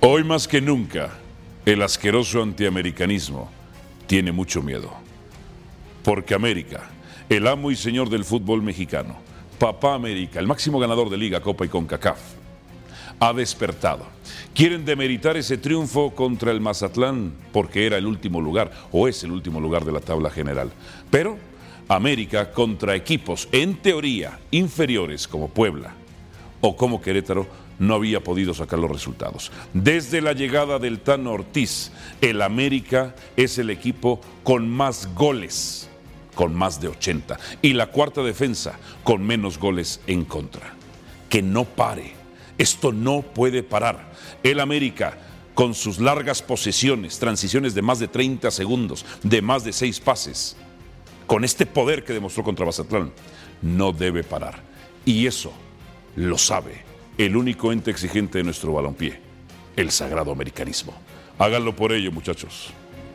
Hoy más que nunca, el asqueroso antiamericanismo tiene mucho miedo. Porque América, el amo y señor del fútbol mexicano, Papá América, el máximo ganador de Liga, Copa y CONCACAF, ha despertado. Quieren demeritar ese triunfo contra el Mazatlán porque era el último lugar o es el último lugar de la tabla general. Pero América contra equipos en teoría inferiores como Puebla o como Querétaro no había podido sacar los resultados. Desde la llegada del Tano Ortiz, el América es el equipo con más goles, con más de 80, y la cuarta defensa con menos goles en contra. Que no pare, esto no puede parar. El América, con sus largas posesiones, transiciones de más de 30 segundos, de más de 6 pases, con este poder que demostró contra Mazatlán, no debe parar. Y eso lo sabe el único ente exigente de nuestro balompié, el sagrado americanismo. Háganlo por ello, muchachos.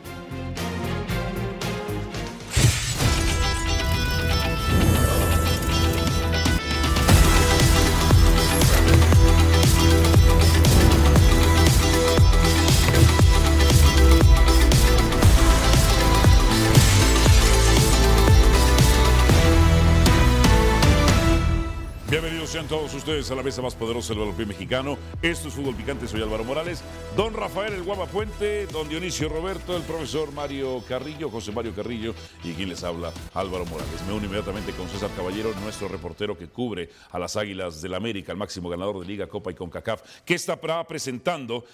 Bienvenidos sean todos ustedes a la mesa más poderosa del balompié mexicano. Esto es Fútbol Picante, soy Álvaro Morales. Don Rafael El Guapa Puente, don Dionisio Roberto, el profesor Mario Carrillo, José Mario Carrillo y quien les habla, Álvaro Morales. Me uno inmediatamente con César Caballero, nuestro reportero que cubre a las Águilas del América, el máximo ganador de Liga, Copa y CONCACAF. ¿Qué estará presentando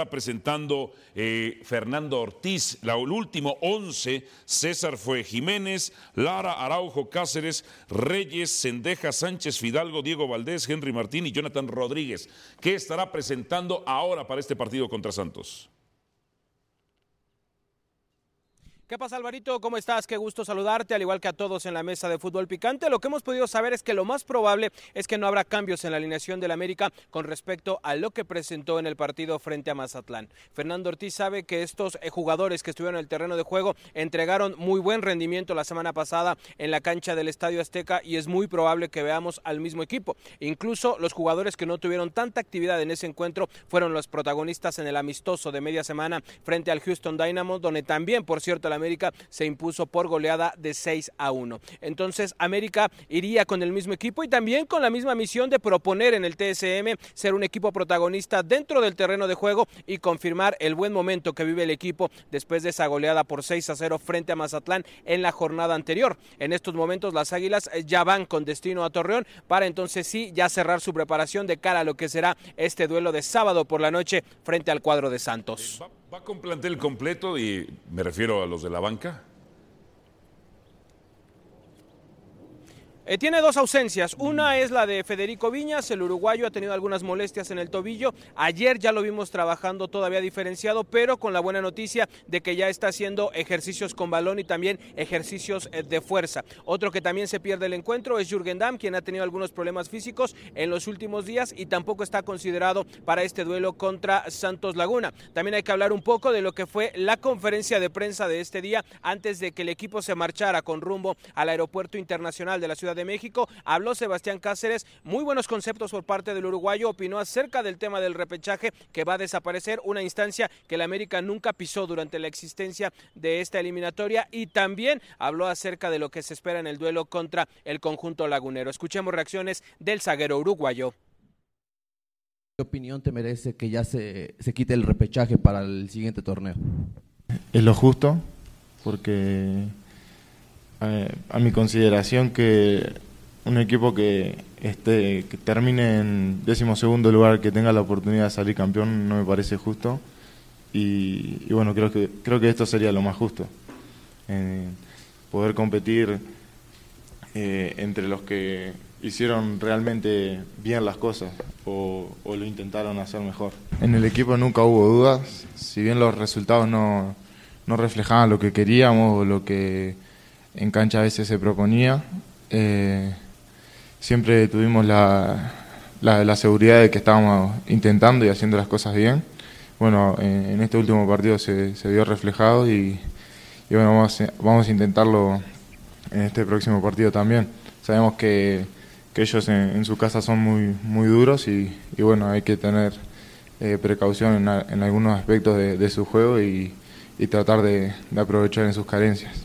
Fernando Ortiz? El último 11, César fue Jiménez, Lara, Araujo, Cáceres, Reyes, Cendejas, Sánchez, Fidalgo, Diego Valdés, Henry Martín y Jonathan Rodríguez. ¿Qué estará presentando ahora para este partido contra Santos? ¿Qué pasa, Alvarito? ¿Cómo estás? Qué gusto saludarte, al igual que a todos en la mesa de Fútbol Picante. Lo que hemos podido saber es que lo más probable es que no habrá cambios en la alineación del América con respecto a lo que presentó en el partido frente a Mazatlán. Fernando Ortiz sabe que estos jugadores que estuvieron en el terreno de juego entregaron muy buen rendimiento la semana pasada en la cancha del Estadio Azteca y es muy probable que veamos al mismo equipo. Incluso los jugadores que no tuvieron tanta actividad en ese encuentro fueron los protagonistas en el amistoso de media semana frente al Houston Dynamo, donde también, por cierto, el América se impuso por goleada de 6-1. Entonces América iría con el mismo equipo y también con la misma misión de proponer en el TSM ser un equipo protagonista dentro del terreno de juego y confirmar el buen momento que vive el equipo después de esa goleada por 6-0 frente a Mazatlán en la jornada anterior. En estos momentos las Águilas ya van con destino a Torreón para entonces sí ya cerrar su preparación de cara a lo que será este duelo de sábado por la noche frente al cuadro de Santos. ¿Va con plantel completo y me refiero a los de la banca? Tiene dos ausencias, una es la de Federico Viñas, el uruguayo ha tenido algunas molestias en el tobillo, ayer ya lo vimos trabajando todavía diferenciado, pero con la buena noticia de que ya está haciendo ejercicios con balón y también ejercicios de fuerza. Otro que también se pierde el encuentro es Jürgen Damm, quien ha tenido algunos problemas físicos en los últimos días y tampoco está considerado para este duelo contra Santos Laguna. También hay que hablar un poco de lo que fue la conferencia de prensa de este día antes de que el equipo se marchara con rumbo al aeropuerto internacional de la Ciudad de México. Habló Sebastián Cáceres, muy buenos conceptos por parte del uruguayo, opinó acerca del tema del repechaje que va a desaparecer, una instancia que el América nunca pisó durante la existencia de esta eliminatoria y también habló acerca de lo que se espera en el duelo contra el conjunto lagunero. Escuchemos reacciones del zaguero uruguayo. ¿Qué opinión te merece que ya se quite el repechaje para el siguiente torneo? Es lo justo, porque a mi consideración que un equipo que termine en 12º lugar, que tenga la oportunidad de salir campeón, no me parece justo y bueno, creo que esto sería lo más justo, poder competir entre los que hicieron realmente bien las cosas o lo intentaron hacer mejor. En el equipo nunca hubo dudas, si bien los resultados no reflejaban lo que queríamos o lo que en cancha a veces se proponía, siempre tuvimos la seguridad de que estábamos intentando y haciendo las cosas bien. Bueno, en este último partido se vio reflejado y bueno, vamos a intentarlo en este próximo partido también. Sabemos que ellos en su casa son muy duros y bueno, hay que tener precaución en algunos aspectos de su juego y tratar de aprovechar en sus carencias.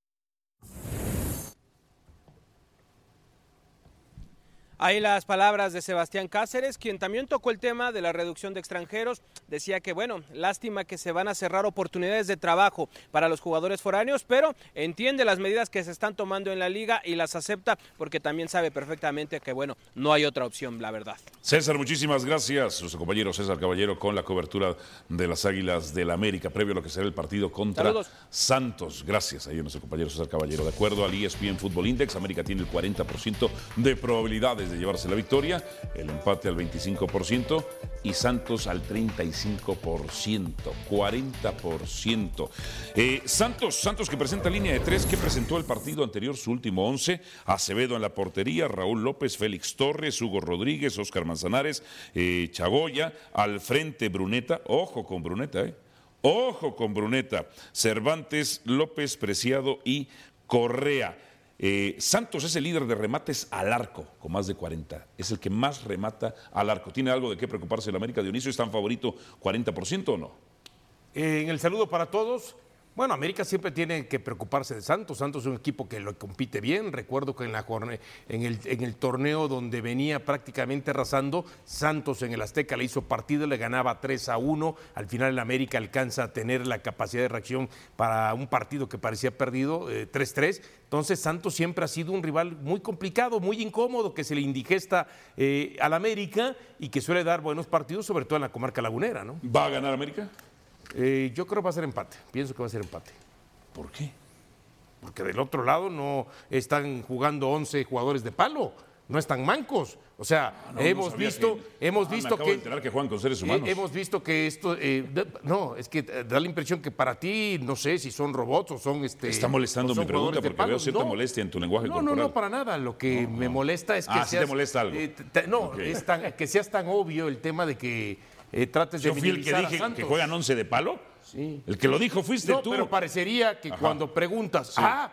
Ahí las palabras de Sebastián Cáceres, quien también tocó el tema de la reducción de extranjeros. Decía que, bueno, lástima que se van a cerrar oportunidades de trabajo para los jugadores foráneos, pero entiende las medidas que se están tomando en la liga y las acepta porque también sabe perfectamente que, bueno, no hay otra opción, la verdad. César, muchísimas gracias. Nuestro compañero César Caballero con la cobertura de las Águilas del América, previo a lo que será el partido contra Saludos. Santos. Gracias ahí a nuestro compañero César Caballero. De acuerdo al ESPN Football Index, América tiene el 40% de probabilidades de llevarse la victoria, el empate al 25% y Santos al 35%, 40%. Santos que presenta línea de 3, que presentó el partido anterior su último 11, Acevedo en la portería, Raúl López, Félix Torres, Hugo Rodríguez, Óscar Manzanares, Chagoya, al frente Bruneta, ojo con Bruneta, ojo con Bruneta, Cervantes, López, Preciado y Correa. Santos es el líder de remates al arco, con más de 40. Es el que más remata al arco. ¿Tiene algo de qué preocuparse el América? Dionisio, ¿es tan favorito 40% o no? En el saludo para todos. Bueno, América siempre tiene que preocuparse de Santos. Santos es un equipo que lo compite bien. Recuerdo que en el torneo donde venía prácticamente arrasando, Santos en el Azteca le hizo partido, le ganaba 3-1. Al final el América alcanza a tener la capacidad de reacción para un partido que parecía perdido, 3-3. Entonces Santos siempre ha sido un rival muy complicado, muy incómodo, que se le indigesta al América y que suele dar buenos partidos, sobre todo en la comarca lagunera, ¿no? ¿Va a ganar América? Yo creo que va a ser empate, pienso que va a ser empate. ¿Por qué? Porque del otro lado no están jugando 11 jugadores de palo, no están mancos. O sea, hemos visto me acabo de enterar que juegan con seres humanos. hemos visto que esto, no, es que da la impresión que para ti, no sé si son robots o son Está molestando mi pregunta porque veo cierta molestia en tu lenguaje corporal. No, para nada. Lo que me molesta es que ¿sí te molesta algo? Okay. Que seas tan obvio el tema de que trates de minimizar que dije a Santos. que juegan 11 de palo? Sí. El que lo dijo fuiste tú. Pero parecería que cuando preguntas,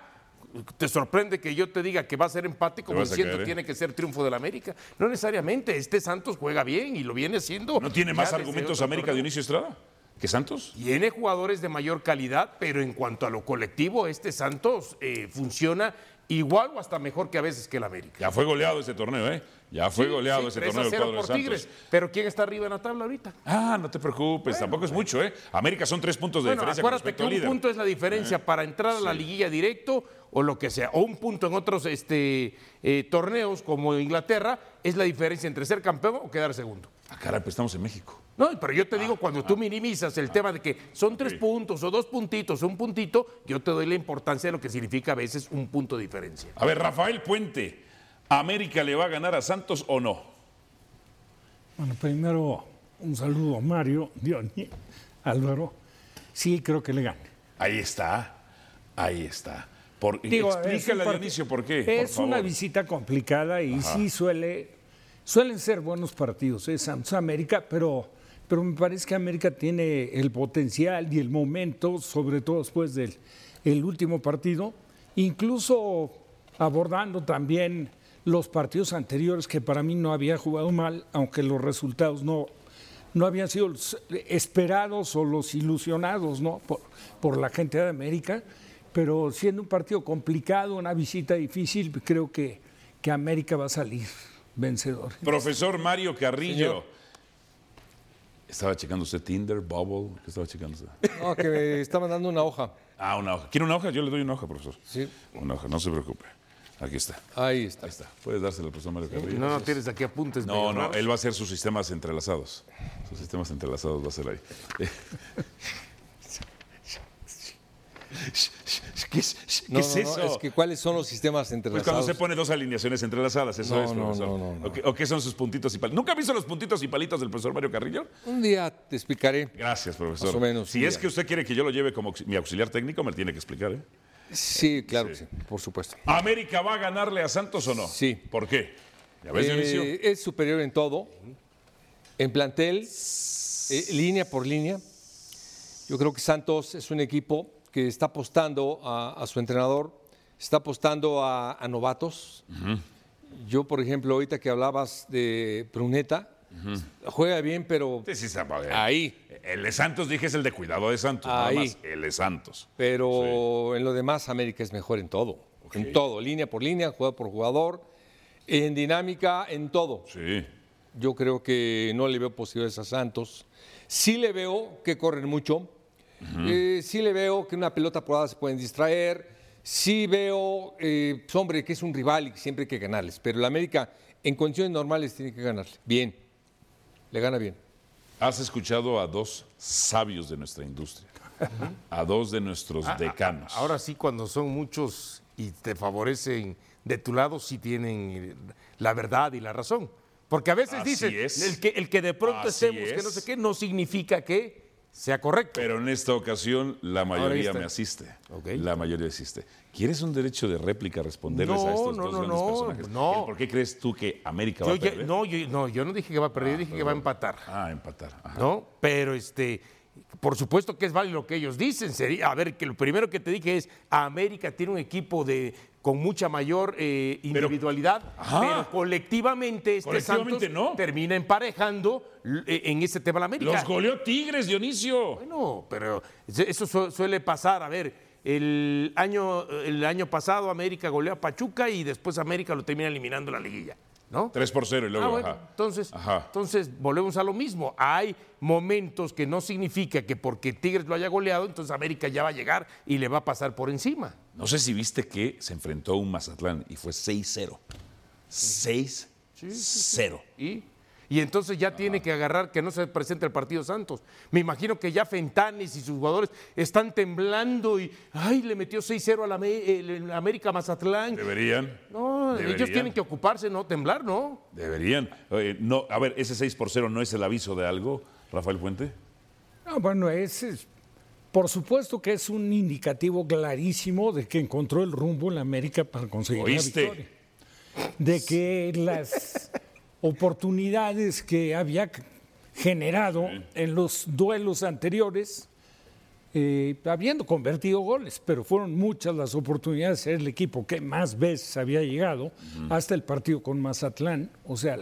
te sorprende que yo te diga que va a ser empate como diciendo tiene que ser triunfo del América. No necesariamente, este Santos juega bien y lo viene haciendo. ¿No tiene más argumentos América, Dionisio Estrada, que Santos? Tiene jugadores de mayor calidad, pero en cuanto a lo colectivo, este Santos funciona igual o hasta mejor que a veces que el América. Ya fue goleado ese torneo, ¿eh? Ya fue goleado ese torneo del cuadro de Santos. Tigres, pero ¿quién está arriba en la tabla ahorita? No te preocupes, tampoco es mucho, ¿eh? América son 3 puntos de diferencia con acuérdate respecto que al un líder. punto es la diferencia para entrar a la liguilla directo o lo que sea, o un punto en otros torneos como Inglaterra es la diferencia entre ser campeón o quedar segundo. Caray, pues estamos en México. No, pero yo te digo, cuando tú minimizas el tema de que son 3 puntos o 2 puntitos o un puntito, yo te doy la importancia de lo que significa a veces un punto de diferencia. A ver, Rafael Puente, ¿América le va a ganar a Santos o no? Bueno, primero un saludo a Mario, Diony, Álvaro. Sí, creo que le gane. Ahí está. Explícale a Dionisio por qué. Es una visita complicada y sí suelen ser buenos partidos, Santos América, pero me parece que América tiene el potencial y el momento, sobre todo después del último partido, incluso abordando también los partidos anteriores, que para mí no había jugado mal, aunque los resultados no habían sido esperados o los ilusionados, ¿no? por la gente de América, pero siendo un partido complicado, una visita difícil, creo que América va a salir vencedor. Profesor Mario Carrillo. Señor. ¿Estaba checando usted Tinder, Bubble? ¿Qué estaba checando usted? No, que me estaban dando una hoja. Una hoja. ¿Quiere una hoja? Yo le doy una hoja, profesor. Sí. Una hoja, no se preocupe. Aquí está. Ahí está. Puedes dársela al profesor Mario Carrillo. No tienes aquí apuntes. No, él va a hacer sus sistemas entrelazados. Sus sistemas entrelazados va a ser ahí. ¿Qué es eso? Es que ¿cuáles son los sistemas entrelazados? Pues cuando se pone 2 alineaciones entrelazadas, eso es, profesor. No. ¿O qué son sus puntitos y palitos? ¿Nunca ha visto los puntitos y palitos del profesor Mario Carrillo? Un día te explicaré. Gracias, profesor. Más o menos. Si es que usted quiere que yo lo lleve como mi auxiliar técnico, me tiene que explicar, ¿eh? Sí, claro que sí, por supuesto. ¿América va a ganarle a Santos o no? Sí. ¿Por qué? ¿Ya ves, Dionisio? Es superior en todo. En plantel, línea por línea. Yo creo que Santos es un equipo que está apostando a su entrenador, está apostando a novatos. Yo, por ejemplo, ahorita que hablabas de Bruneta, Juega bien, pero Sí, sí, está bien. ahí. El de Santos, dije, es el de cuidado de Santos, nada Ahí. más. El de Santos. Pero en lo demás, América es mejor en todo. En todo, línea por línea, jugador por jugador, en dinámica, en todo. Sí. Yo creo que no le veo posibilidades a Santos. Sí le veo que corren mucho. Sí le veo que una pelota porada se pueden distraer. Sí veo, hombre, que es un rival y que siempre hay que ganarles. Pero la América, en condiciones normales, tiene que ganarle. Bien. Le gana bien. Has escuchado a dos sabios de nuestra industria, a dos de nuestros decanos. Ahora sí, cuando son muchos y te favorecen de tu lado, sí tienen la verdad y la razón. Porque a veces Así dicen, es. el que de pronto Así estemos, que no es. sé qué, no significa que sea correcto. Pero en esta ocasión la mayoría está. me asiste. Ok. La mayoría asiste. ¿Quieres un derecho de réplica responderles a estos dos grandes personajes? no. ¿Por qué crees tú que América va a perder? Yo no dije que va a perder, yo dije que va a empatar. Empatar. Ajá. ¿No? Pero por supuesto que es válido lo que ellos dicen. A ver, que lo primero que te dije es, América tiene un equipo con mucha mayor individualidad, pero colectivamente Colectivamente Santos no. termina emparejando en ese tema la América. Los goleó Tigres, Dionisio. Bueno, pero eso suele pasar. A ver, el año pasado América goleó a Pachuca y después América lo termina eliminando en la liguilla, ¿no? 3-0 y luego, Bueno, ajá. entonces volvemos a lo mismo. Hay momentos que no significa que porque Tigres lo haya goleado, entonces América ya va a llegar y le va a pasar por encima. No sé si viste que se enfrentó a un Mazatlán y fue 6-0. 6-0. Y entonces ya tiene que agarrar que no se presente el partido Santos. Me imagino que ya Fentanes y sus jugadores están temblando y ¡ay! Le metió 6-0 a la América Mazatlán. Deberían. No, Deberían. ellos tienen que ocuparse, no temblar, ¿no? Deberían. No, a ver, ese 6-0 no es el aviso de algo, Rafael Puente. No, bueno, por supuesto que es un indicativo clarísimo de que encontró el rumbo en la América para conseguir ¿Oíste? la victoria. De que las oportunidades que había generado en los duelos anteriores, habiendo convertido goles, pero fueron muchas las oportunidades, era el equipo que más veces había llegado hasta el partido con Mazatlán, o sea,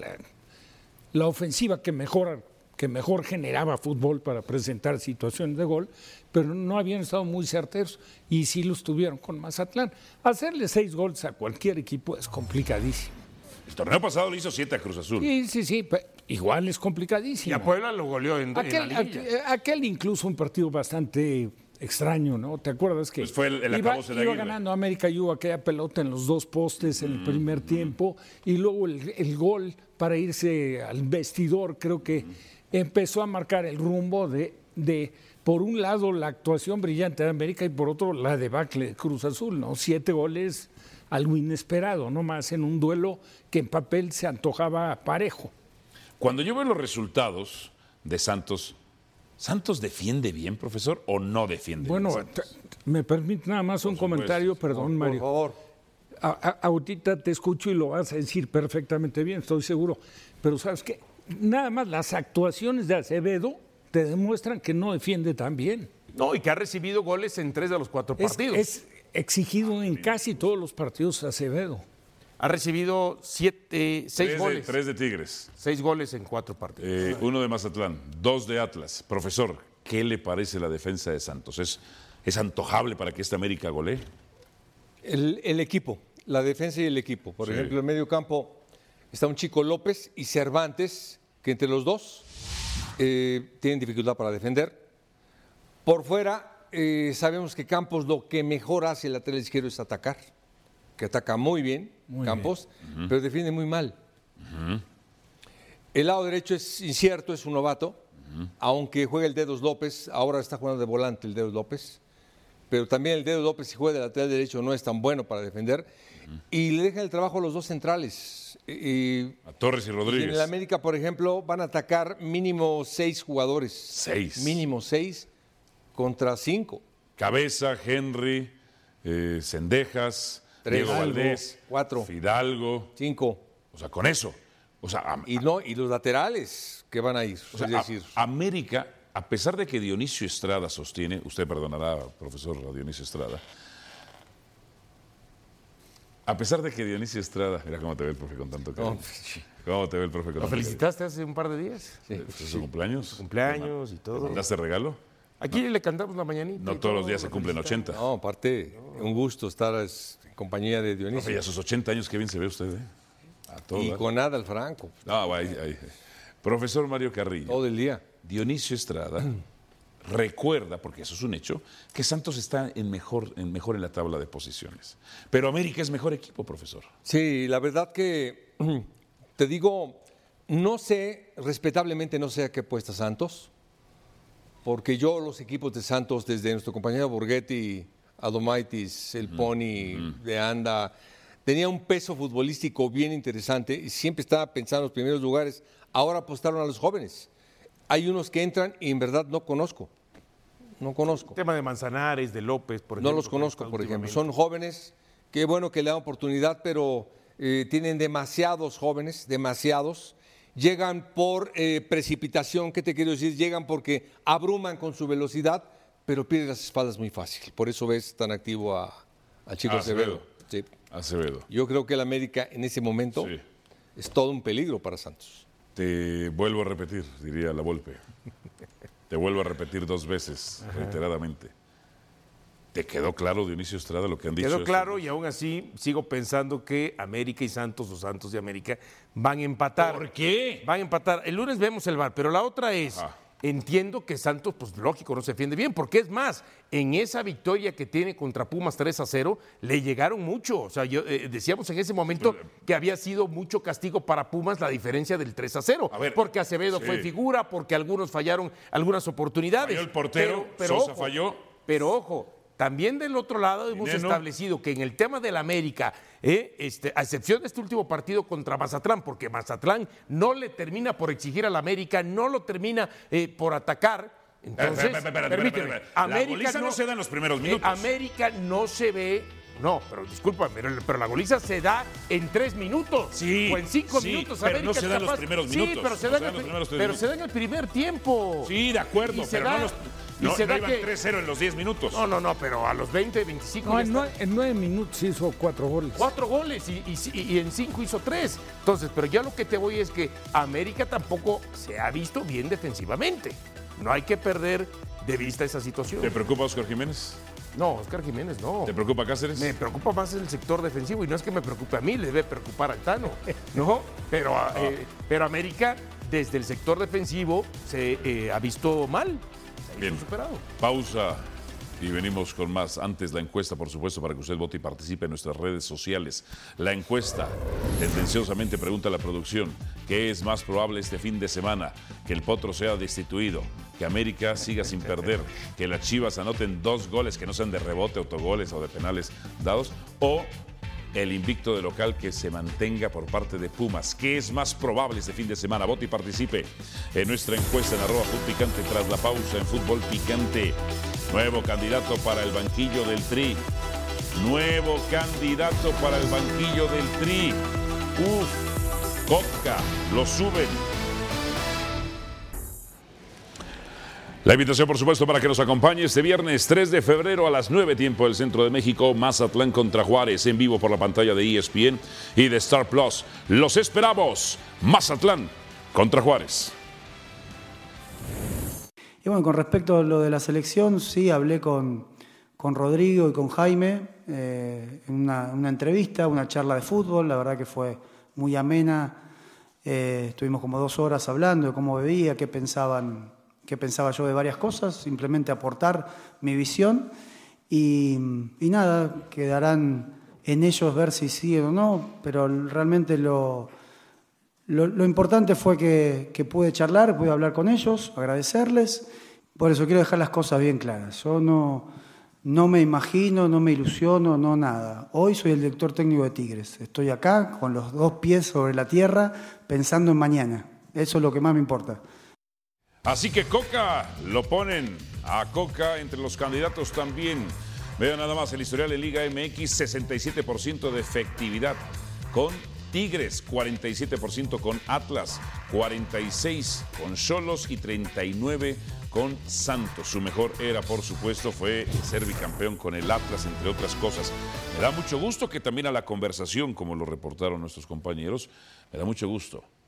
la ofensiva que mejor generaba fútbol para presentar situaciones de gol, pero no habían estado muy certeros y sí los tuvieron con Mazatlán. Hacerle 6 goles a cualquier equipo es complicadísimo. El torneo pasado le hizo 7 a Cruz Azul. Sí, igual es Y complicadísimo. a Puebla lo goleó en la liguilla. Aquel incluso un partido bastante extraño, ¿no? ¿Te acuerdas que Pues fue el acabose de iba Aguirre. ganando América y hubo aquella pelota en los 2 postes en el primer tiempo y luego el gol para irse al vestidor, creo que empezó a marcar el rumbo de por un lado la actuación brillante de América y por otro la debacle de Cruz Azul, ¿no? 7 goles, algo inesperado, no más en un duelo que en papel se antojaba parejo. Cuando yo veo los resultados de Santos, ¿Santos defiende bien, profesor, o no defiende Bueno, bien? Santos? me permite nada más un comentario, perdón, Mario. Por favor. Ahorita te escucho y lo vas a decir perfectamente bien, estoy seguro. Pero ¿sabes qué? Nada más las actuaciones de Acevedo te demuestran que no defiende tan bien. No, y que ha recibido goles en 3 de los 4 partidos. Es exigido en casi todos los partidos Acevedo. Ha recibido 6 goles. 3 de Tigres, 6 goles en 4 partidos. 1 de Mazatlán, 2 de Atlas. Profesor, ¿qué le parece la defensa de Santos? ¿Es antojable para que esta América golee? El equipo, la defensa y el equipo. Por ejemplo, en medio campo está un chico López y Cervantes, que entre los dos tienen dificultad para defender. Por fuera, sabemos que Campos lo que mejor hace el lateral izquierdo es atacar, que ataca muy bien Campos, pero defiende muy mal. El lado derecho es incierto, es un novato, aunque juega el Dedos López, ahora está jugando de volante el Dedos López, pero también el Dedos López si juega de lateral derecho no es tan bueno para defender, y le dejan el trabajo a los dos centrales. A Torres y Y Rodríguez. en el América, por ejemplo, van a atacar mínimo 6 jugadores. 6. Mínimo 6 contra 5. Cabeza, Henry, Cendejas, 3, Diego Valdés, 4, Fidalgo. 5. O sea, con eso. O sea, Y los laterales que van a ir. o sea, es decir, América, a pesar de que Dionisio Estrada sostiene, usted perdonará, profesor Dionisio Estrada, a pesar de que Dionisio Estrada, mira cómo te ve el profe con tanto cariño. ¿Cómo te ve el profe? ¿Lo felicitaste hace un par de días? Sí. ¿Es su cumpleaños? Su cumpleaños y ¿Le todo. mandaste regalo? Aquí le cantamos la mañanita. No y todos los todo, días se lo cumplen felicitamos. 80. No, aparte, un gusto estar en compañía de Dionisio. Profe, y a sus 80 años, qué bien se ve usted, ¿eh? A todo. Y ¿eh? con Adal Franco, No, ahí. Profesor Mario Carrillo, todo el día. Dionisio Estrada recuerda, porque eso es un hecho, que Santos está mejor en la tabla de posiciones. Pero América es mejor equipo, profesor. Sí, la verdad que te digo, no sé, respetablemente no sé a qué puesta Santos, porque yo los equipos de Santos, desde nuestro compañero Borghetti, Adomaitis, el Pony de Anda, tenía un peso futbolístico bien interesante y siempre estaba pensando en los primeros lugares. Ahora apostaron a los jóvenes. Hay unos que entran y en verdad no conozco. El tema de Manzanares, de López, por ejemplo. No los conozco, por ejemplo. Son jóvenes, qué bueno que le dan oportunidad, pero tienen demasiados jóvenes, demasiados. Llegan por precipitación, ¿qué te quiero decir? Llegan porque abruman con su velocidad, pero pierden las espaldas muy fácil. Por eso ves tan activo al chico Acevedo. Sí. Acevedo. Yo creo que el América en ese momento Sí. es todo un peligro para Santos. Te vuelvo a repetir, diría la Volpe. Te vuelvo a repetir 2 veces, reiteradamente. ¿Te quedó claro, Dionisio Estrada, lo que han dicho? Quedó claro y aún así sigo pensando que América y Santos o Santos y América van a empatar. ¿Por qué? Van a empatar. El lunes vemos el VAR, pero la otra es, entiendo que Santos, pues lógico, no se defiende bien, porque es más, en esa victoria que tiene contra Pumas 3-0, le llegaron mucho. O sea, decíamos en ese momento que había sido mucho castigo para Pumas la diferencia del 3-0. A ver, porque Acevedo sí. fue figura, porque algunos fallaron algunas oportunidades. Falló el portero, Sosa falló. Pero ojo, también del otro lado hemos Dineno. establecido que en el tema del América, a excepción de este último partido contra Mazatlán, porque Mazatlán no le termina por exigir al América, no lo termina por atacar. Entonces, permíteme, La goliza no se da en los primeros minutos. América no se ve. No, pero discúlpame, pero la goliza se da en 3 minutos. Sí, o en 5 sí, minutos. pero América no se es da en los capaz- primeros Sí, minutos. pero se No da se da en los primeros 3 pero minutos. se da en el primer tiempo. Sí, de acuerdo, Y se pero da- no y se da iban que- 3-0 en los 10 minutos. No, pero a los 20, 25 No, ya en, está. en 9 minutos hizo 4 goles. 4 goles y en 5 hizo 3. Entonces, pero ya lo que te voy es que América tampoco se ha visto bien defensivamente. No hay que perder de vista esa situación. ¿Te preocupa Oscar Jiménez? No, Oscar Jiménez no. ¿Te preocupa Cáceres? Me preocupa más el sector defensivo y no es que me preocupe a mí, le debe preocupar al Tano. No, pero América desde el sector defensivo se ha visto mal, se ha Bien. visto superado. Pausa y venimos con más. Antes la encuesta, por supuesto, para que usted vote y participe en nuestras redes sociales. La encuesta, tendenciosamente pregunta a la producción, ¿qué es más probable este fin de semana? Que el Potro sea destituido, que América siga sin perder, que las Chivas anoten 2 goles que no sean de rebote, autogoles o de penales dados, o el invicto de local que se mantenga por parte de Pumas. ¿Qué es más probable este fin de semana? Vote y participe en nuestra encuesta en @FutPicante. Tras la pausa en Fútbol Picante, nuevo candidato para el banquillo del Tri. Nuevo candidato para el banquillo del Tri. Coca, lo suben. La invitación, por supuesto, para que nos acompañe este viernes 3 de febrero a las 9 tiempo del Centro de México, Mazatlán contra Juárez, en vivo por la pantalla de ESPN y de Star Plus. Los esperamos, Mazatlán contra Juárez. Y bueno, con respecto a lo de la selección, sí, hablé con Rodrigo y con Jaime en una entrevista, una charla de fútbol, la verdad que fue muy amena. Estuvimos como 2 horas hablando de cómo bebía, qué pensaba yo de varias cosas, simplemente aportar mi visión y nada, quedarán en ellos ver si siguen o no, pero realmente lo importante fue que pude charlar, pude hablar con ellos, agradecerles. Por eso quiero dejar las cosas bien claras. Yo no me imagino, no me ilusiono, no nada. Hoy soy el director técnico de Tigres. Estoy acá con los 2 pies sobre la tierra pensando en mañana. Eso es lo que más me importa. Así que Coca, lo ponen a Coca entre los candidatos también. Vean nada más el historial de Liga MX, 67% de efectividad con Tigres, 47% con Atlas, 46% con Xolos y 39% con Santos. Su mejor era, por supuesto, fue ser bicampeón con el Atlas, entre otras cosas. Me da mucho gusto que también a la conversación, como lo reportaron nuestros compañeros, me da mucho gusto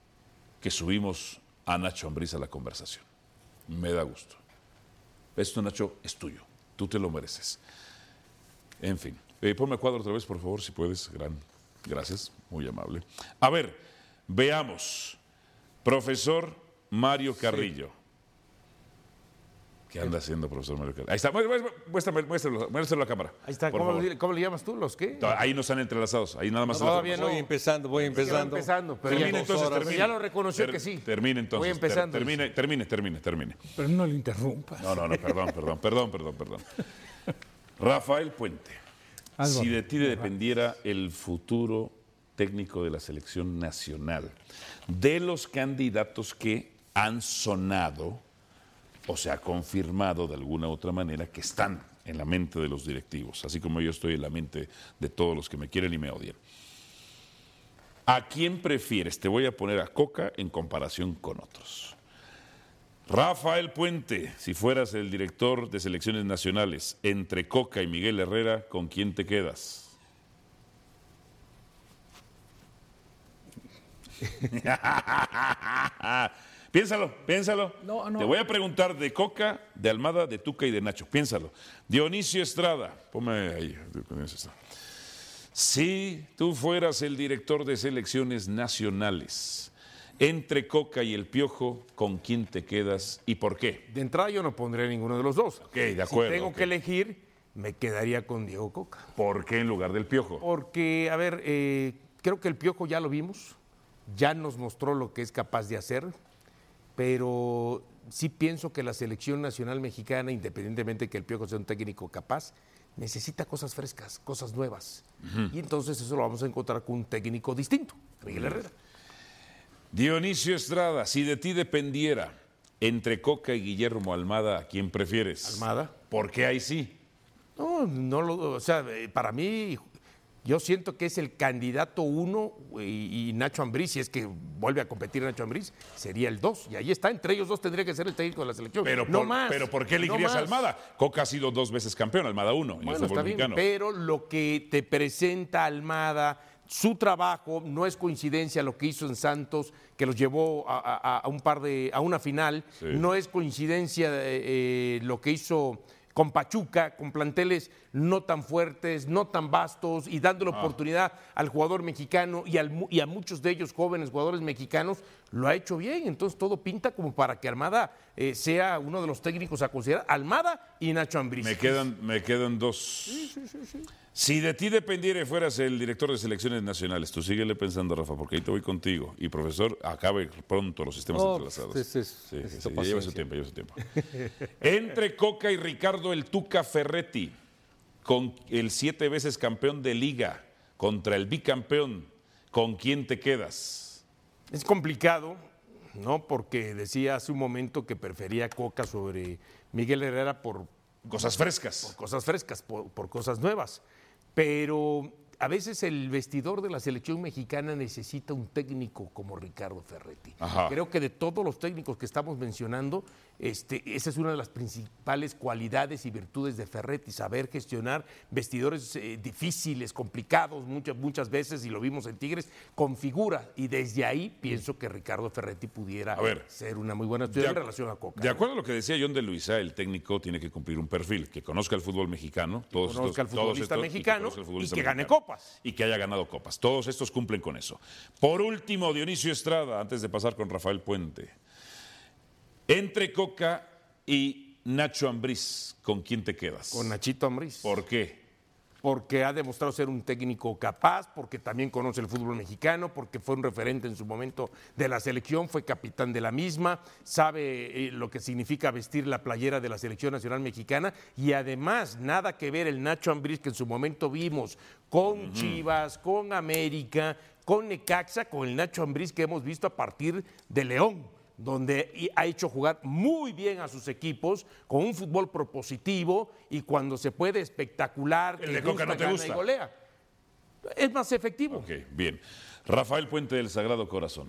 que subimos a Nacho Ambriz a la conversación. Me da gusto. Esto, Nacho, es tuyo. Tú te lo mereces. En fin. Ponme a cuadro otra vez, por favor, si puedes. Gracias, muy amable. A ver, veamos. Profesor Mario Carrillo. ¿Qué anda haciendo, profesor Mario Carrillo? Ahí está, muéstralo a la cámara. Ahí está, ¿cómo le llamas tú? ¿Los qué? Ahí no están entrelazados, ahí nada más. Todavía no. Voy empezando. Pero termine entonces, termine. Ya lo reconoció que sí. Termine entonces. Voy empezando. Termine. Pero no lo interrumpas. No, perdón. Rafael Puente, si de ti dependiera el futuro técnico de la selección nacional, de los candidatos que han sonado o se ha confirmado de alguna u otra manera que están en la mente de los directivos, así como yo estoy en la mente de todos los que me quieren y me odian. ¿A quién prefieres? Te voy a poner a Coca en comparación con otros. Rafael Puente, si fueras el director de selecciones nacionales, entre Coca y Miguel Herrera, ¿con quién te quedas? Piénsalo. No. Te voy a preguntar de Coca, de Almada, de Tuca y de Nacho. Piénsalo. Dionisio Estrada, ponme ahí. Si tú fueras el director de selecciones nacionales, entre Coca y el Piojo, ¿con quién te quedas y por qué? De entrada yo no pondré ninguno de los dos. Ok, de acuerdo. Si tengo que elegir, me quedaría con Diego Coca. ¿Por qué en lugar del Piojo? Porque, a ver, creo que el Piojo ya lo vimos, ya nos mostró lo que es capaz de hacer, pero sí pienso que la selección nacional mexicana, independientemente de que el Piojo sea un técnico capaz, necesita cosas frescas, cosas nuevas. Y entonces eso lo vamos a encontrar con un técnico distinto, Miguel Herrera. Dionisio Estrada, si de ti dependiera entre Coca y Guillermo Almada, ¿a quién prefieres? Almada. ¿Por qué ahí sí? O sea, para mí, yo siento que es el candidato 1 y Nacho Ambriz, si es que vuelve a competir Nacho Ambriz, sería el 2. Y ahí está, entre ellos dos tendría que ser el técnico de la selección. Pero ¿por qué elegirías a Almada? Coca ha sido 2 veces campeón, Almada 1 en el fútbol mexicano. Pero lo que te presenta Almada, su trabajo, no es coincidencia lo que hizo en Santos, que los llevó a una final, sí. No es coincidencia lo que hizo con Pachuca, con planteles no tan fuertes, no tan vastos y dándole oportunidad al jugador mexicano y a muchos de ellos jóvenes jugadores mexicanos, lo ha hecho bien. Entonces todo pinta como para que Almada sea uno de los técnicos a considerar, Almada y Nacho Ambriz. Me quedan 2. Sí. Si de ti dependiera y fueras el director de selecciones nacionales, tú síguele pensando, Rafa, porque ahí te voy contigo. Y profesor, acabe pronto los sistemas entrelazados. Lleva su tiempo. Entre Coca y Ricardo el Tuca Ferretti, con el 7 veces campeón de Liga contra el bicampeón, ¿con quién te quedas? Es complicado, ¿no? Porque decía hace un momento que prefería Coca sobre Miguel Herrera por cosas frescas. Por cosas nuevas. Pero a veces el vestidor de la selección mexicana necesita un técnico como Ricardo Ferretti. Ajá. Creo que de todos los técnicos que estamos mencionando, esa es una de las principales cualidades y virtudes de Ferretti, saber gestionar vestidores difíciles, complicados, muchas veces, y lo vimos en Tigres, con figura. Y desde ahí pienso que Ricardo Ferretti pudiera ser una muy buena estudiante en relación a Coca. De acuerdo a lo que decía John de Luisa, el técnico tiene que cumplir un perfil, que conozca el fútbol mexicano, al futbolista mexicano y que gane copas. Y que haya ganado copas. Todos estos cumplen con eso. Por último, Dionisio Estrada, antes de pasar con Rafael Puente. Entre Coca y Nacho Ambriz, ¿con quién te quedas? Con Nachito Ambriz. ¿Por qué? Porque ha demostrado ser un técnico capaz, porque también conoce el fútbol mexicano, porque fue un referente en su momento de la selección, fue capitán de la misma, sabe lo que significa vestir la playera de la selección nacional mexicana y además nada que ver el Nacho Ambriz que en su momento vimos con Chivas, con América, con Necaxa, con el Nacho Ambriz que hemos visto a partir de León, donde ha hecho jugar muy bien a sus equipos con un fútbol propositivo y cuando se puede espectacular. ¿El de Coca no te gusta? Y golea. Es más efectivo. Ok, bien. Rafael Puente del Sagrado Corazón.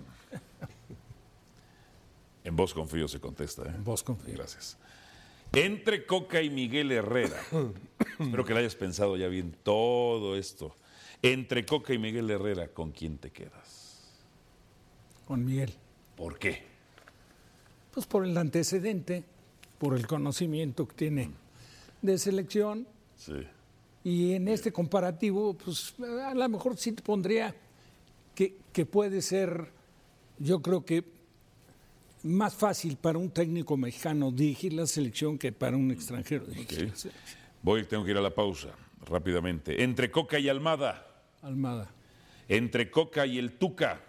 En vos confío se contesta. En vos confío. Gracias. Entre Coca y Miguel Herrera. Espero que le hayas pensado ya bien todo esto. Entre Coca y Miguel Herrera, ¿con quién te quedas? Con Miguel. ¿Por qué? Pues por el antecedente, por el conocimiento que tiene de selección. Sí. Y en este comparativo, pues a lo mejor sí te pondría que puede ser, yo creo que más fácil para un técnico mexicano dirigir la selección que para un extranjero dirigir la selección. Tengo que ir a la pausa rápidamente. Entre Coca y Almada. Almada. Entre Coca y el Tuca.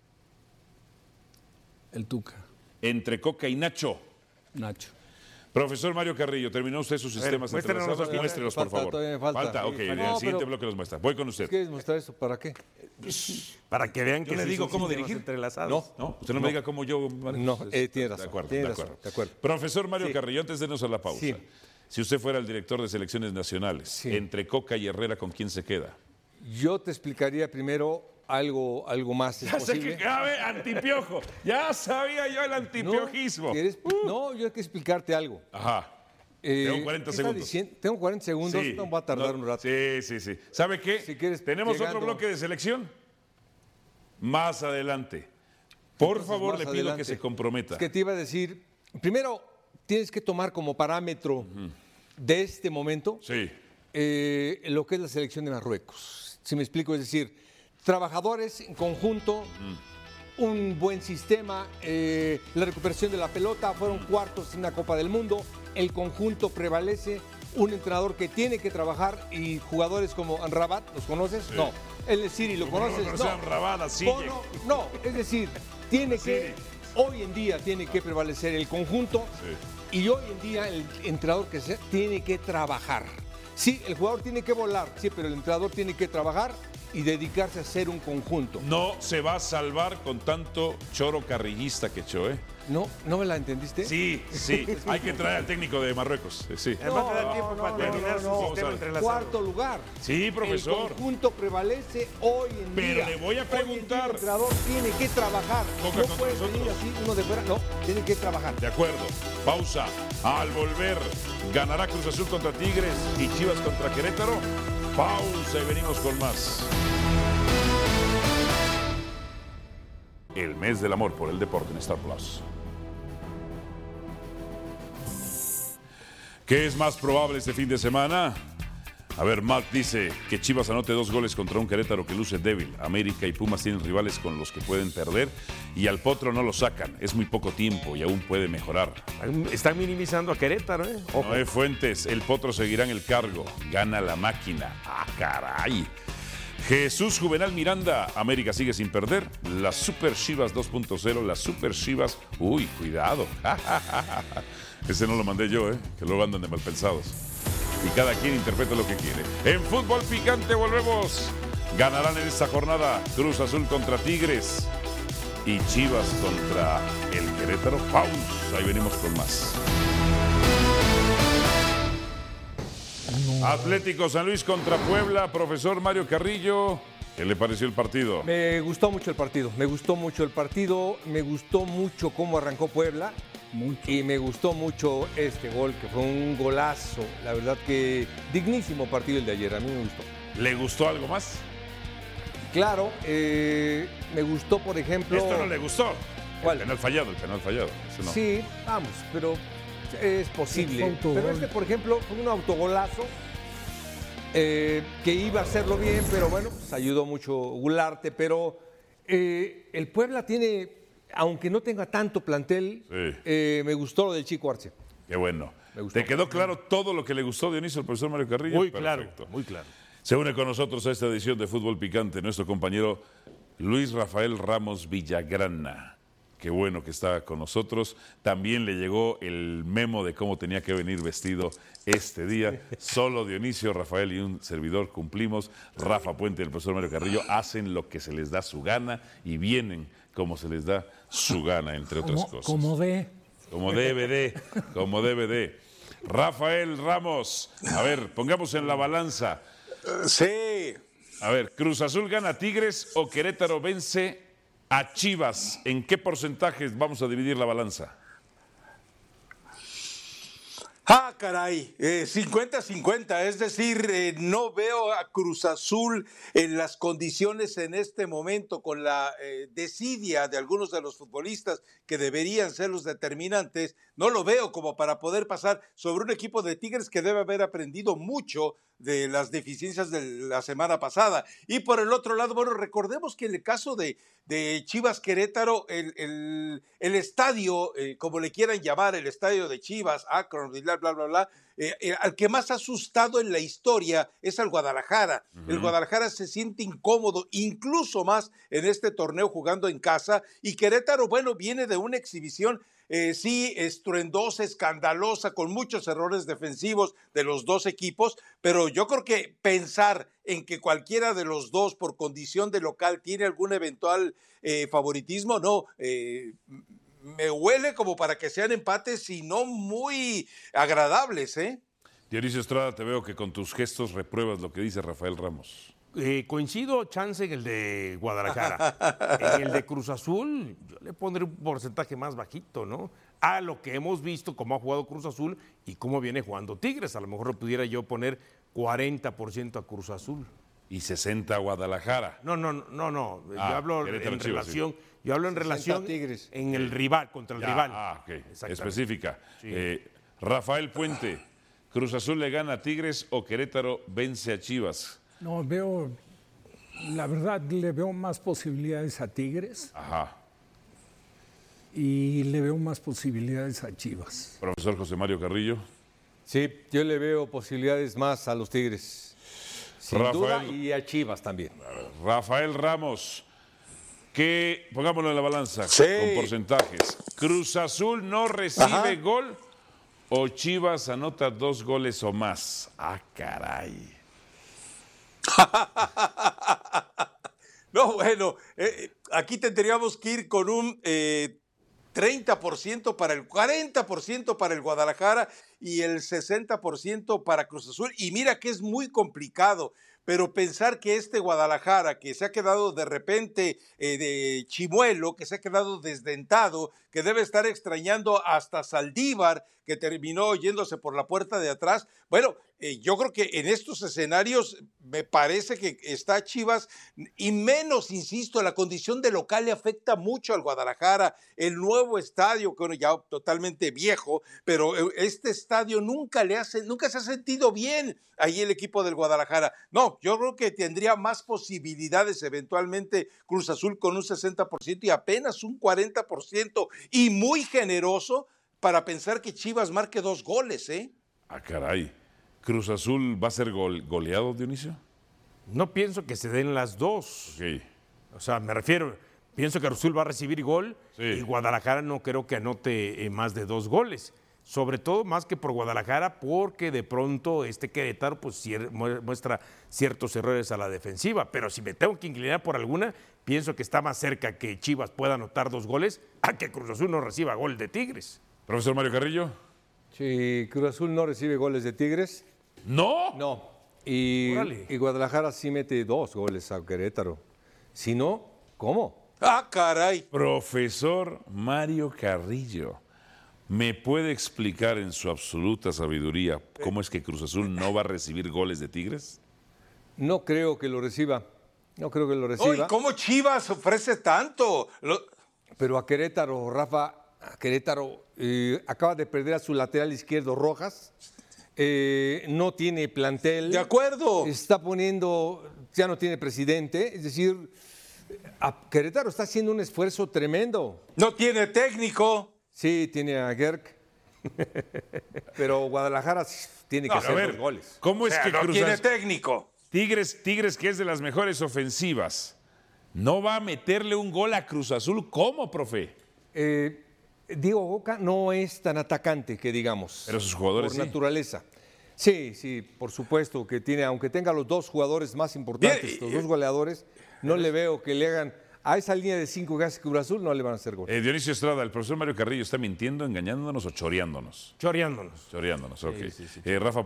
El Tuca. Entre Coca y Nacho. Nacho. Profesor Mario Carrillo, ¿terminó usted sus sistemas entrelazados? Muéstrelos, por favor. Todavía falta. Ok, en el siguiente bloque los muestra. Voy con usted. ¿Quieres mostrar eso? ¿Para qué? Para que vean Yo que le sí digo son cómo sistemas dirigir. entrelazados. No, usted no me diga cómo yo... No, tiene razón. De acuerdo, tiene de razón, acuerdo. de acuerdo. Profesor Mario Carrillo, antes de irnos a la pausa, Sí. si usted fuera el director de selecciones nacionales, Sí. entre Coca y Herrera, ¿con quién se queda? Yo te explicaría primero algo más. ¿Es Ya sé posible? que cabe antipiojo. Ya sabía yo el antipiojismo. No, yo hay que explicarte algo. Ajá. Tengo 40 ¿qué estás segundos. diciendo? Tengo 40 segundos, Sí. no va a tardar No, un rato. Sí. ¿Sabe qué? Si quieres, Tenemos llegando- otro bloque de selección. Más adelante. Por Entonces, favor, más le pido adelante. que se comprometa. Es que te iba a decir, primero tienes que tomar como parámetro de este momento Sí. lo que es la selección de Marruecos. Si me explico, es decir, trabajadores en conjunto, un buen sistema, la recuperación de la pelota, fueron cuartos en una Copa del Mundo, el conjunto prevalece, un entrenador que tiene que trabajar y jugadores como Anrabat, ¿los conoces? Sí. No. El de Siri, ¿lo conoces? No, Rabada, sí. No, es decir, tiene que, hoy en día tiene que prevalecer el conjunto y hoy en día el entrenador que sea tiene que trabajar. Sí, el jugador tiene que volar, sí, pero el entrenador tiene que trabajar y dedicarse a ser un conjunto. No se va a salvar con tanto choro carrillista que echó, ¿eh? ¿No me la entendiste? Sí. Hay que traer al técnico de Marruecos. Sí. Además te da tiempo para terminar su sistema entrelazado. Cuarto lugar. Sí, profesor. El conjunto prevalece hoy en Pero día. le voy a Hoy en día preguntar. el entrenador tiene que trabajar. Coca No con puede nosotros. venir así uno de fuera. No, tiene que trabajar. De acuerdo. Pausa. Al volver, ganará Cruz Azul contra Tigres y Chivas contra Querétaro. Pausa y venimos con más. El mes del amor por el deporte en Star Plus. ¿Qué es más probable este fin de semana? A ver, Mark dice que Chivas anote 2 goles contra un Querétaro que luce débil. América y Pumas tienen rivales con los que pueden perder y al Potro no lo sacan. Es muy poco tiempo y aún puede mejorar. Están minimizando a Querétaro, ¿eh? Ojo. Noé Fuentes, el Potro seguirá en el cargo. Gana la máquina. ¡Ah, caray! Jesús Juvenal Miranda, América sigue sin perder. Las Super Chivas 2.0, las Super Chivas. Uy, cuidado. Ese no lo mandé yo, que luego andan de malpensados. Y cada quien interpreta lo que quiere. En Fútbol Picante volvemos. Ganarán en esta jornada Cruz Azul contra Tigres y Chivas contra el Querétaro. Pausa, ahí venimos con más. Atlético San Luis contra Puebla, profesor Mario Carrillo. ¿Qué le pareció el partido? Me gustó mucho el partido. Me gustó mucho cómo arrancó Puebla. Y me gustó mucho este gol, que fue un golazo. La verdad que dignísimo partido el de ayer. A mí me gustó. ¿Le gustó algo más? Claro, me gustó, por ejemplo... Esto no le gustó. ¿Cuál? El penal fallado. Ese no. Sí, vamos, pero es posible. Autogol. Pero por ejemplo, fue un autogolazo que iba a hacerlo bien, pero bueno, pues ayudó mucho Gularte. Pero el Puebla tiene, aunque no tenga tanto plantel, me gustó lo del Chico Arce. Qué bueno. Me gustó. ¿Te quedó claro todo lo que le gustó, Dionisio, al profesor Mario Carrillo? Muy Perfecto. claro, muy claro. Se une con nosotros a esta edición de Fútbol Picante nuestro compañero Luis Rafael Ramos Villagrana. Qué bueno que está con nosotros. También le llegó el memo de cómo tenía que venir vestido este día. Solo Dionisio, Rafael y un servidor cumplimos. Rafa Puente y el profesor Mario Carrillo hacen lo que se les da su gana y vienen como se les da su gana, entre otras cosas. Como ve. Como debe de. Rafael Ramos, a ver, pongamos en la balanza. Sí. A ver, ¿Cruz Azul gana a Tigres o Querétaro vence a Chivas? ¿En qué porcentajes vamos a dividir la balanza? Ah, caray, 50-50, es decir, no veo a Cruz Azul en las condiciones en este momento con la desidia de algunos de los futbolistas que deberían ser los determinantes, no lo veo como para poder pasar sobre un equipo de Tigres que debe haber aprendido mucho de las deficiencias de la semana pasada. Y por el otro lado, bueno, recordemos que en el caso de Chivas Querétaro, el estadio, como le quieran llamar, el estadio de Chivas, Akron, bla, bla, bla, bla, al que más ha asustado en la historia es al Guadalajara. El Guadalajara se siente incómodo, incluso más en este torneo jugando en casa, y Querétaro, bueno, viene de una exhibición sí, estruendosa, escandalosa, con muchos errores defensivos de los dos equipos, pero yo creo que pensar en que cualquiera de los dos, por condición de local, tiene algún eventual favoritismo, no, me huele como para que sean empates y no muy agradables, ¿eh? Dionisio Estrada, te veo que con tus gestos repruebas lo que dice Rafael Ramos. Coincido, chance, en el de Guadalajara. En el de Cruz Azul, yo le pondré un porcentaje más bajito, ¿no? A lo que hemos visto, cómo ha jugado Cruz Azul y cómo viene jugando Tigres. A lo mejor le pudiera yo poner 40% a Cruz Azul. Y 60 a Guadalajara. No. Yo hablo en relación. Sí. Yo hablo en relación Tigres. En el rival, contra el rival. Ok. Específica. Sí. Rafael Puente, ¿Cruz Azul le gana a Tigres o Querétaro vence a Chivas? No, la verdad, le veo más posibilidades a Tigres. Ajá. Y le veo más posibilidades a Chivas. Profesor José Mario Carrillo. Sí, yo le veo posibilidades más a los Tigres. Sin duda, y a Chivas también. Rafael Ramos, que pongámoslo en la balanza sí, con porcentajes. ¿Cruz Azul no recibe gol o Chivas anota 2 goles o más? Ah, caray. No, bueno, aquí tendríamos que ir con un 30% para el 40% para el Guadalajara y el 60% para Cruz Azul. Y mira que es muy complicado, pero pensar que este Guadalajara, que se ha quedado de repente de chimuelo, que se ha quedado desdentado, que debe estar extrañando hasta Saldívar, que terminó yéndose por la puerta de atrás, bueno, yo creo que en estos escenarios me parece que está Chivas, y menos, insisto, la condición de local le afecta mucho al Guadalajara, el nuevo estadio, que bueno, ya totalmente viejo, pero este estadio nunca se ha sentido bien ahí el equipo del Guadalajara. No, yo creo que tendría más posibilidades eventualmente Cruz Azul con un 60% y apenas un 40%, y muy generoso para pensar que Chivas marque 2 goles, ¿eh? Ah, caray. ¿Cruz Azul va a ser goleado, Dionisio? No pienso que se den las dos. Okay. O sea, me refiero, pienso que Cruz Azul va a recibir gol y Guadalajara no creo que anote más de 2 goles. Sobre todo más que por Guadalajara, porque de pronto este Querétaro pues muestra ciertos errores a la defensiva. Pero si me tengo que inclinar por alguna, pienso que está más cerca que Chivas pueda anotar 2 goles a que Cruz Azul no reciba gol de Tigres. Profesor Mario Carrillo. Sí, Cruz Azul no recibe goles de Tigres. ¿No? No. Y Guadalajara sí mete 2 goles a Querétaro. Si no, ¿cómo? ¡Ah, caray! Profesor Mario Carrillo, ¿me puede explicar en su absoluta sabiduría cómo es que Cruz Azul no va a recibir goles de Tigres? No creo que lo reciba. No creo que lo reciba. ¿Y cómo Chivas ofrece tanto? Pero a Querétaro, Rafa, acaba de perder a su lateral izquierdo, Rojas. No tiene plantel. De acuerdo. Ya no tiene presidente. Es decir, Querétaro está haciendo un esfuerzo tremendo. No tiene técnico. Sí, tiene a Gerg. Pero Guadalajara tiene que hacer 2 goles. ¿Cómo es que no Cruz tiene Azul, técnico? Tigres, que es de las mejores ofensivas, no va a meterle un gol a Cruz Azul? ¿Cómo, profe? Diego Boca no es tan atacante que digamos. Pero sus jugadores por naturaleza. Sí, por supuesto que tiene, aunque tenga los 2 jugadores más importantes, los 2 goleadores, no le veo que le hagan a esa línea de 5 que hace Cruz Azul, no le van a hacer gol. Dionisio Estrada, ¿el profesor Mario Carrillo está mintiendo, engañándonos o choreándonos? Choreándonos, ok. Sí. Rafa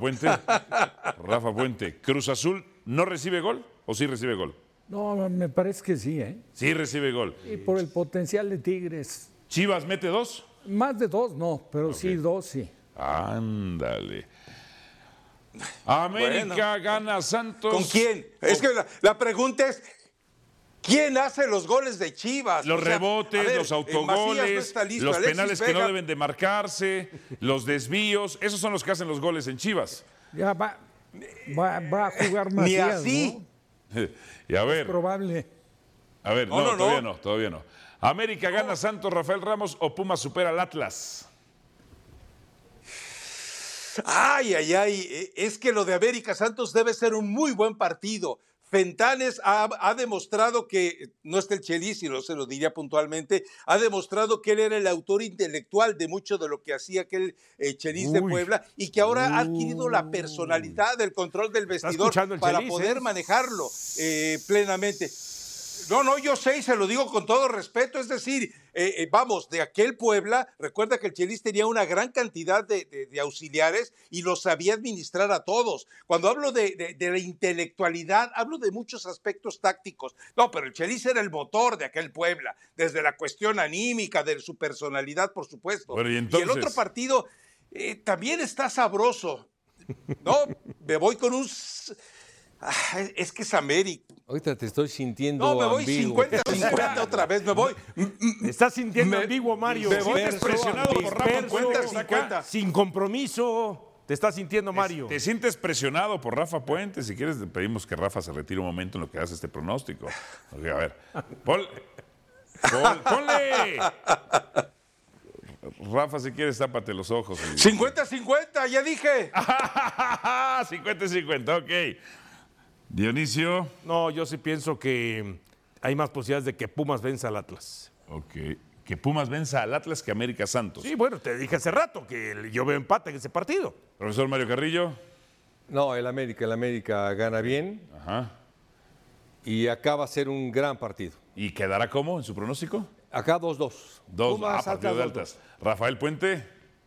Puente, ¿Cruz Azul no recibe gol o sí recibe gol? No, me parece que sí, ¿eh? Sí recibe gol. Y por el potencial de Tigres. ¿Chivas mete 2? Más de 2 no, pero sí 2 sí. Ándale. América gana Santos. ¿Con quién? Es que la pregunta es, ¿quién hace los goles de Chivas? Los rebotes, los autogoles, los penales que no deben de marcarse, los desvíos, esos son los que hacen los goles en Chivas. Ya va a jugar Macías, Ni así. ¿no? Y a ver. Es probable. A ver, todavía no. América gana Santos, Rafael Ramos, o Pumas supera al Atlas. Ay, es que lo de América Santos debe ser un muy buen partido. Fentanes ha demostrado que, no está el Chelis, sino se lo diría puntualmente, ha demostrado que él era el autor intelectual de mucho de lo que hacía aquel Chelis de Puebla y que ahora ha adquirido la personalidad, el control del vestidor para Chelis, poder manejarlo plenamente. No, yo sé y se lo digo con todo respeto, es decir, vamos, de aquel Puebla, recuerda que el Chelis tenía una gran cantidad de auxiliares y los sabía administrar a todos. Cuando hablo de la intelectualidad, hablo de muchos aspectos tácticos. No, pero el Chelis era el motor de aquel Puebla, desde la cuestión anímica, de su personalidad, por supuesto. Bueno, y el otro partido también está sabroso. No, me voy con un... Es que es América. Ahorita te estoy sintiendo ambiguo. No, me voy 50-50 otra vez, me voy. Te estás sintiendo ambiguo, Mario. Me voy presionado por Rafa Puentes acá. Sin compromiso. Te estás sintiendo, Mario. Te sientes presionado por Rafa Puentes. Si quieres, pedimos que Rafa se retire un momento en lo que hace este pronóstico. Okay, a ver. Ponle. Rafa, si quieres, tápate los ojos. 50-50, ya dije. 50-50, ok. Dionisio. No, yo sí pienso que hay más posibilidades de que Pumas venza al Atlas. Ok. Que Pumas venza al Atlas que América Santos. Sí, bueno, te dije hace rato que yo veo empate en ese partido. Profesor Mario Carrillo. No, el América gana bien. Ajá. Y acá va a ser un gran partido. ¿Y quedará cómo en su pronóstico? Acá 2-2. Pumas, partido de Altas. Rafael Puente.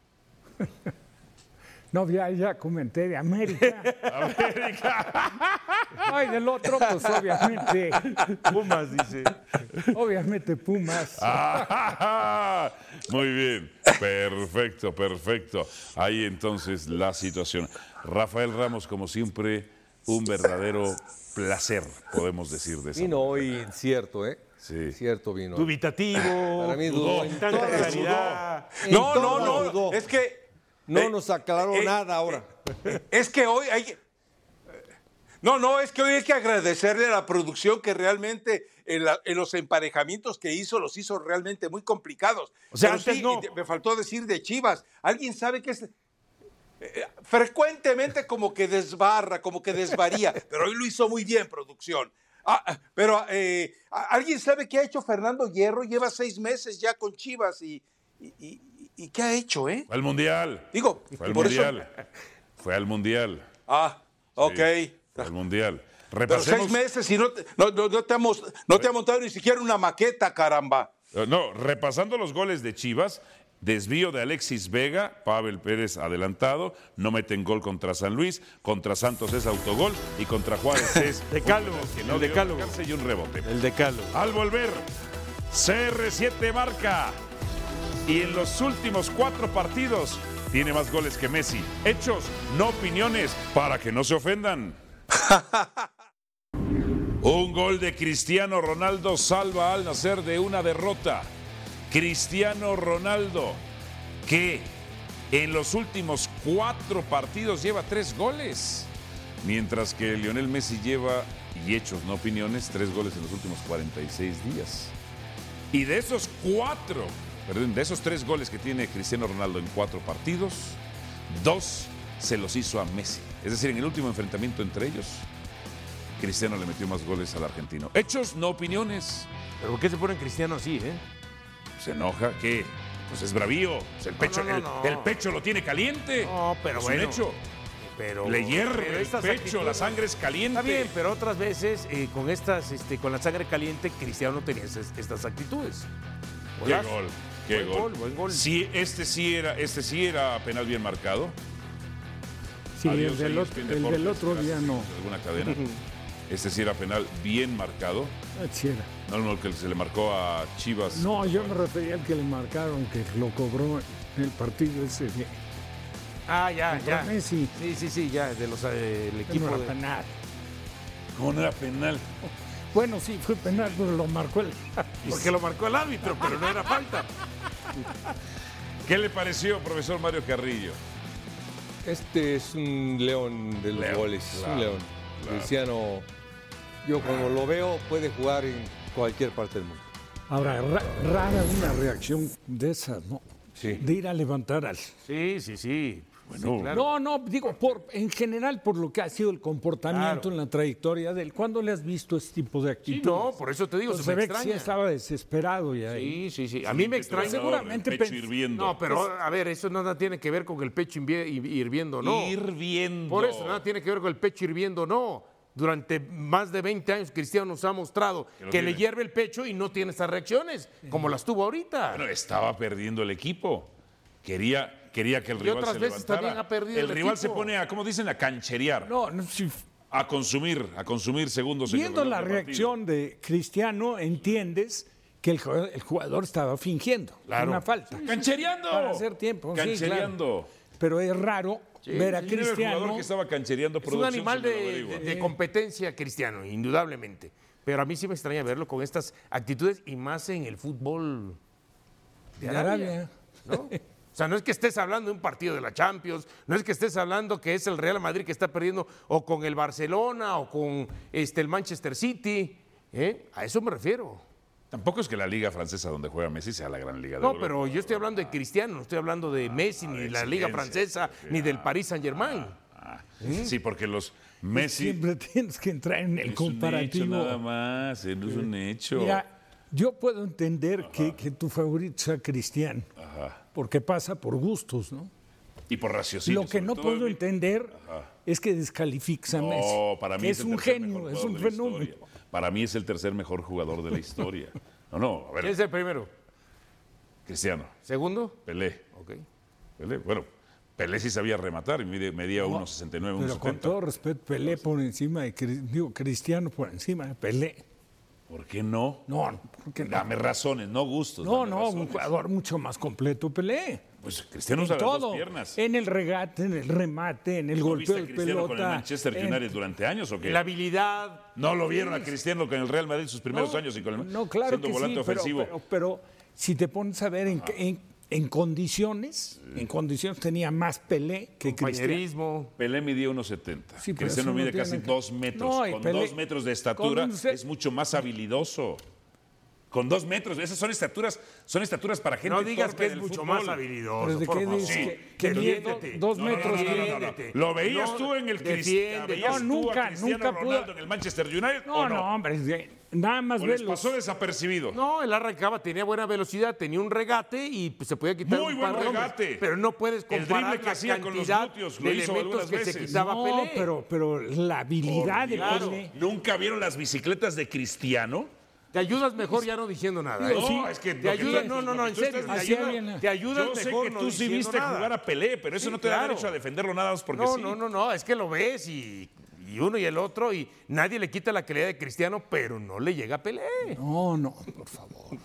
No, ya comenté de América. Ay, del otro, pues obviamente. Pumas, dice. Obviamente Pumas. Muy bien. Perfecto. Ahí entonces la situación. Rafael Ramos, como siempre, un verdadero placer, podemos decir de eso. Vino hoy cierto, ¿eh? Sí. Cierto vino. Dubitativo. Para mí dudó. Tanta claridad. No. Es que... No nos aclaró nada ahora. Es que hoy hay... es que hoy hay que agradecerle a la producción que realmente en los emparejamientos que hizo, los hizo realmente muy complicados. O sea, pero antes sí, no. Me faltó decir de Chivas. ¿Alguien sabe qué es...? Frecuentemente como que desbarra, como que desvaría, pero hoy lo hizo muy bien, producción. Pero ¿alguien sabe qué ha hecho Fernando Hierro? Lleva 6 meses ya con Chivas y ¿qué ha hecho, Fue al Mundial. Digo, fue al Mundial. Fue al Mundial. Ok. Sí, fue al Mundial. Repasemos. Pero 6 meses y no te ha montado ni siquiera una maqueta, caramba. No, repasando los goles de Chivas, desvío de Alexis Vega, Pavel Pérez adelantado, no meten gol contra San Luis, contra Santos es autogol y contra Juárez es decálogo, el decálogo y un rebote. El decálogo. Al volver, CR7 marca y en los últimos 4 partidos tiene más goles que Messi. Hechos, no opiniones, para que no se ofendan. Un gol de Cristiano Ronaldo salva al Nacer de una derrota. Cristiano Ronaldo, que en los últimos 4 partidos lleva 3 goles, mientras que Lionel Messi lleva, y hechos no opiniones, 3 goles en los últimos 46 días. Y de esos 3 goles que tiene Cristiano Ronaldo en 4 partidos, 2 se los hizo a Messi. Es decir, en el último enfrentamiento entre ellos, Cristiano le metió más goles al argentino. Hechos, no opiniones. ¿Pero por qué se pone Cristiano así, Se enoja, ¿qué? Pues es bravío. Pues el pecho lo tiene caliente. No, pero es bueno. un hecho. Pero, le hierve el pecho, la sangre es caliente. Está bien, pero otras veces con la sangre caliente, Cristiano no tenía estas actitudes. Qué gol. Buen gol. Sí, este sí era penal bien marcado. Sí, el del otro día no. ¿Alguna cadena? Este sí era penal bien marcado. Sí era. No, el que se le marcó a Chivas. No, yo me refería al que le marcaron, que lo cobró en el partido ese. Ya. Contra Messi. Sí, ya, de los el equipo No era de... penal. ¿Cómo no era penal? Bueno, sí, fue penal, pero lo marcó el... Porque lo marcó el árbitro, pero no era falta. ¿Qué le pareció, profesor Mario Carrillo? Este es un león de los goles, un león. Cristiano, yo como lo veo, puede jugar en cualquier parte del mundo. Ahora, rara una reacción de esas, ¿no? Sí. De ir a levantar al... Sí. Bueno, Sí, claro. No, digo, en general, por lo que ha sido el comportamiento en la trayectoria de él. ¿Cuándo le has visto este tipo de Sí, actitud? no, por eso te digo, Pues se se me ve que sí extraña. estaba desesperado ya. Sí. A mí me extraña. seguramente el pecho hirviendo. No, pero a ver, eso nada tiene que ver con el pecho hirviendo, no. Hirviendo. Por eso nada tiene que ver con el pecho hirviendo, no. Durante más de 20 años Cristiano nos ha mostrado que le hierve el pecho y no tiene estas reacciones, como las tuvo ahorita. Bueno, estaba perdiendo el equipo. Quería que el rival otras se veces levantara. también ha perdido el rival se equipo. pone a, ¿cómo dicen? A cancherear. No, sí, A consumir segundos. en el viendo reloj la del partido. reacción de Cristiano, entiendes que el jugador estaba fingiendo una falta. ¡Canchereando! Para hacer tiempo. Sí, Canchereando. claro. Pero es raro ver a Sí, era el Cristiano. jugador que estaba canchereando. Es un producción, animal se me lo averigua. de competencia Cristiano, indudablemente. Pero a mí sí me extraña verlo con estas actitudes y más en el fútbol de De Arabia. Arabia. ¿No? O sea, no es que estés hablando de un partido de la Champions, no es que estés hablando que es el Real Madrid que está perdiendo o con el Barcelona o con el Manchester City. A eso me refiero. Tampoco es que la liga francesa donde juega Messi sea la gran liga de No, Europa. pero yo estoy hablando de Cristiano, no estoy hablando de Messi, ni de la Liga Francesa, ni del Paris Saint-Germain. Sí, porque los Messi... Siempre tienes que entrar en el es comparativo. un hecho nada más, no es un hecho. Mira, yo puedo entender que tu favorito sea Cristiano, porque pasa por gustos, ¿no? Y por raciocinio. Lo que sobre no todo, puedo entender es que descalifiques a Messi. No, para mí que es es el un tercer genio, mejor es jugador un de la fenómeno. historia. Para mí es el tercer mejor jugador de la historia. No, a ver, ¿Quién es el primero? Cristiano, ¿Segundo? Pelé. Ok. Pelé, bueno, Pelé sí sabía rematar y medía 1.69, Pero con 1.70. todo respeto, Pelé por encima de Cristiano por encima de Pelé. ¿Por qué no? No, porque no. Dame razones, no gustos. No, dame un razones. jugador mucho más completo, Pelé. Pues Cristiano En usa las dos todo, piernas. en el regate, en el remate, en el ¿No golpeo viste a de Cristiano pelota. con el Manchester United durante años o qué? La habilidad. ¿No lo vieron a Cristiano con el Real Madrid en sus primeros años y con el, No, claro siendo que volante sí, ofensivo? pero si te pones a ver en condiciones tenía más Pelé que Cristiano. Compañerismo. Pelé midía 1.70. Sí, pero Cristiano eso no mide tiene casi que- 2 metros. No, y con Pelé- 2 metros de estatura con un se- es mucho más habilidoso. Con 2 metros, esas son estaturas para gente No digas torpe que es del mucho fútbol. más habilidoso. ¿Pero de por qué favor. dices? Sí, que pero mide defiéndete. 2 No, metros. defiéndete. ¿Lo veías No, tú en el defiéndete. Cristiano? No, nunca pudo- Ronaldo en el Manchester United? No, ¿o no, hombre, nada más ¿O ve les los... pasó desapercibido? No, él arrancaba, tenía buena velocidad, tenía un regate y pues, se podía quitar Muy un buen par de hombres. regate. Pero no puedes El comparar drible que la hacía con los cantidad glúteos, de lo hizo elementos algunas que se veces. quitaba No, Pelé. pero la habilidad de Claro. Pelé... ¿Nunca vieron las bicicletas de Cristiano? Te ayudas mejor ya no diciendo nada. Digo, ¿eh? sí. es que Te lo que ayudas, tú- no, lo que en tú serio. estás Te diciendo- ayudas, te ayudas Yo sé mejor que no tú sí diciendo viste nada. jugar a Pelé, pero eso Sí, no te da claro. derecho a defenderlo nada más porque No, sí. no, es que lo ves y uno y el otro y nadie le quita la calidad de Cristiano, pero no le llega a Pelé. No, por favor.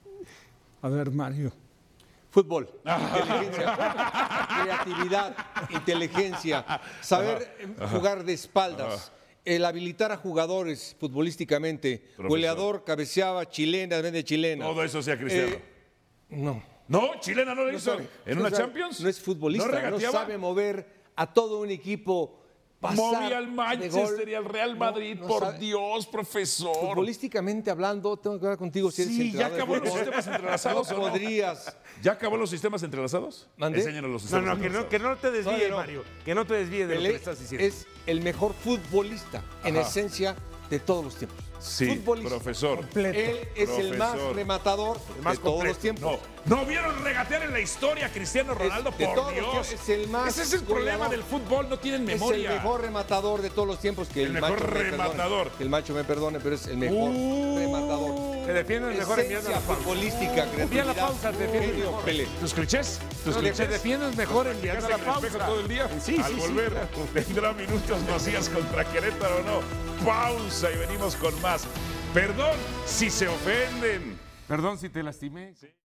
A ver, Mario. Fútbol, inteligencia, creatividad, inteligencia, saber jugar de espaldas, el habilitar a jugadores futbolísticamente. Profesor. Goleador, cabeceaba, chilena, vende chilena. Todo eso hacía Cristiano. No. No, chilena no lo hizo. sabe. ¿En No una sabe. Champions? No es futbolista, ¿No no, regateaba? sabe mover a todo un equipo. Pasar Movía al de Manchester gol. y al Real No, Madrid, no por sabe. Dios, profesor. Futbolísticamente hablando, tengo que hablar contigo si eres Sí, ya entrenador de acabó los fútbol. sistemas entrelazados, No ¿o no? podrías. ¿Ya acabó los sistemas entrelazados? ¿Mandé? Enséñanos los No, sistemas no, entrelazados. que no te desvíes, Todavía no. Mario. Que no te desvíes de lo que Pelé le estás diciendo. es el mejor futbolista en Ajá. esencia de todos los tiempos. Sí, Futbolista. profesor. Completo. Él es el más Profesor. rematador más de todos completo. los tiempos. ¿No vieron regatear en la historia a Cristiano Ronaldo? de Por todos los Dios. tiempos, es el más Ese es el problema goleador. del fútbol, no tienen memoria. Es el mejor rematador de todos los tiempos. Que El el, mejor macho me perdone. rematador. Que el macho me perdone, pero es el mejor rematador. Te defiendes mejor enviando Esencia la pausa. futbolística, Envía creatividad. la pausa, te defiendes genio, mejor. Pelé. ¿Tus clichés? ¿Tus Te clichés? defiendes mejor enviando la ¿Te en el espejo pausa. todo el día? Sí, Al sí, sí, volver, claro. ¿tendrá minutos Macías contra Querétaro o no? Pausa y venimos con más. Perdón si se ofenden. Perdón si te lastimé.